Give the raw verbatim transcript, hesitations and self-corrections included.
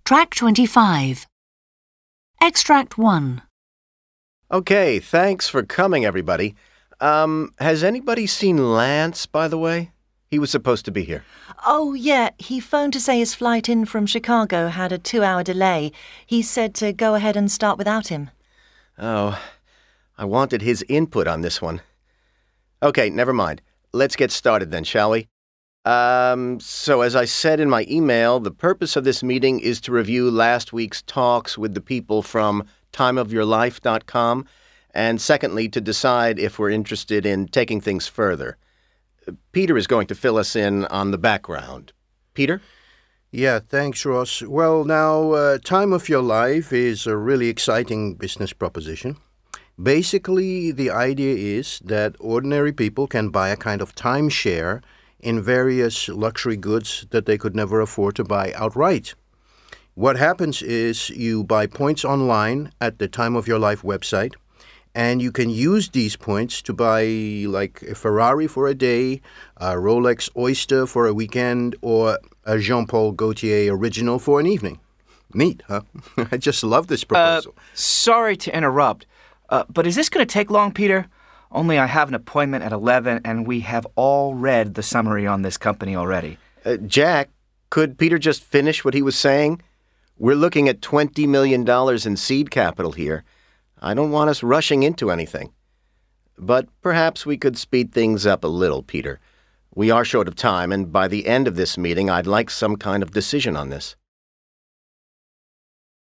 Track twenty-five. Extract one. Okay, thanks for coming, everybody. Um, has anybody seen Lance, by the way? He was supposed to be here. Oh, yeah, he phoned to say his flight in from Chicago had a two-hour delay. He said to go ahead and start without him. Oh, I wanted his input on this one. Okay, never mind. Let's get started then, shall we? Um, so as I said in my email, the purpose of this meeting is to review last week's talks with the people from time of your life dot com, and secondly, to decide if we're interested in taking things further. Peter is going to fill us in on the background. Peter? Yeah, thanks, Ross. Well, now, uh, Time of Your Life is a really exciting business proposition. Basically, the idea is that ordinary people can buy a kind of timeshare in various luxury goods that they could never afford to buy outright. What happens is you buy points online at the Time of Your Life website, and you can use these points to buy like a Ferrari for a day, a Rolex Oyster for a weekend, or a Jean-Paul Gaultier original for an evening. Neat, huh? I just love this proposal. Uh, sorry to interrupt, uh, but is this going to take long, Peter? Only I have an appointment at eleven, and we have all read the summary on this company already. Uh, Jack, could Peter just finish what he was saying? We're looking at twenty million dollars in seed capital here. I don't want us rushing into anything. But perhaps we could speed things up a little, Peter. We are short of time, and by the end of this meeting, I'd like some kind of decision on this.